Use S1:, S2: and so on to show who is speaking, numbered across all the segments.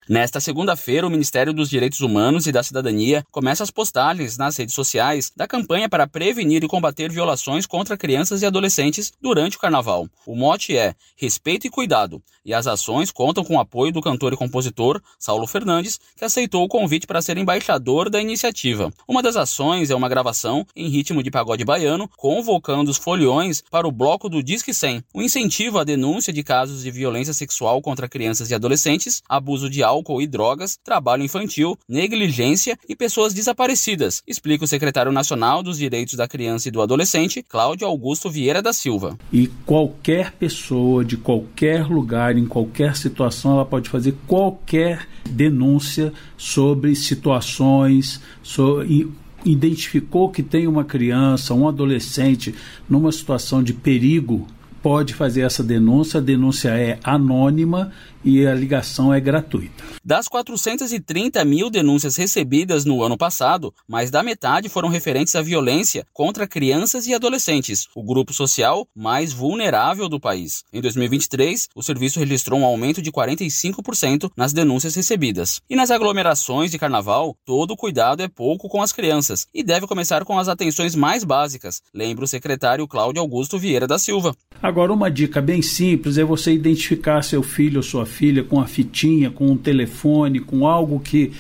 S1: Nesta segunda-feira, o Ministério dos Direitos Humanos e da Cidadania começa as postagens nas redes sociais da campanha para prevenir e combater violações contra crianças e adolescentes durante o Carnaval. O mote é Respeito e Cuidado, e as ações contam com o apoio do cantor e compositor Saulo Fernandes, que aceitou o convite para ser embaixador da iniciativa. Uma das ações é uma gravação em ritmo de pagode baiano, convocando os foliões para o bloco do Disque 100, um incentivo à denúncia de casos de violência sexual contra crianças e adolescentes, abuso de álcool e drogas, trabalho infantil, negligência e pessoas desaparecidas, explica o secretário nacional dos Direitos da Criança e do Adolescente, Cláudio Augusto Vieira da Silva.
S2: E qualquer pessoa, de qualquer lugar, em qualquer situação, ela pode fazer qualquer denúncia sobre situações, identificou que tem uma criança, um adolescente numa situação de perigo, pode fazer essa denúncia. A denúncia é anônima e a ligação é gratuita.
S1: Das 430 mil denúncias recebidas no ano passado, mais da metade foram referentes à violência contra crianças e adolescentes, o grupo social mais vulnerável do país. Em 2023, o serviço registrou um aumento de 45% nas denúncias recebidas. E nas aglomerações de carnaval, todo cuidado é pouco com as crianças e deve começar com as atenções mais básicas, lembra o secretário Cláudio Augusto Vieira da Silva.
S2: Agora, uma dica bem simples é você identificar seu filho ou sua filha com a fitinha, com um telefone, com algo que,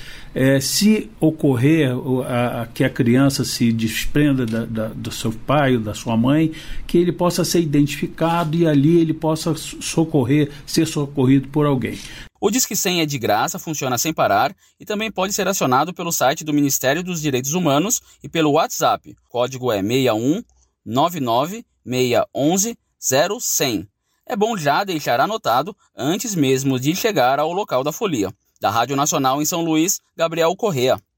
S2: se ocorrer que a criança se desprenda do seu pai ou da sua mãe, que ele possa ser identificado e ali ele possa ser socorrido por alguém.
S1: O Disque 100 é de graça, funciona sem parar e também pode ser acionado pelo site do Ministério dos Direitos Humanos e pelo WhatsApp. O código é 61 99 611 0100. É bom já deixar anotado antes mesmo de chegar ao local da folia. Da Rádio Nacional em São Luís, Gabriel Correa.